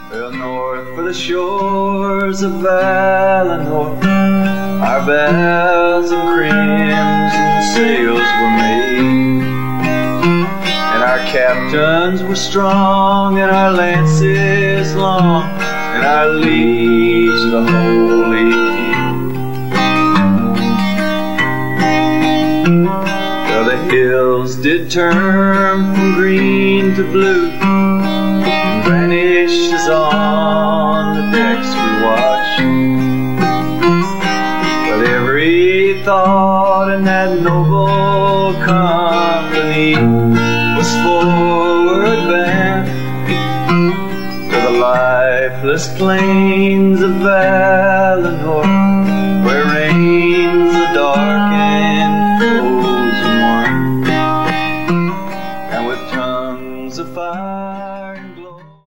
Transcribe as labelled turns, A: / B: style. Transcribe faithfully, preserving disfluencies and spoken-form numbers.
A: Well, north for the shores of Valinor, our bells and crimson sails were made, and our captains were strong, and our lances long, and our liege the holy king. Well, the hills did turn from green to blue, and vanish as on the decks we watched. But every thought in that noble company was forward bound to the lifeless plains of Valinor.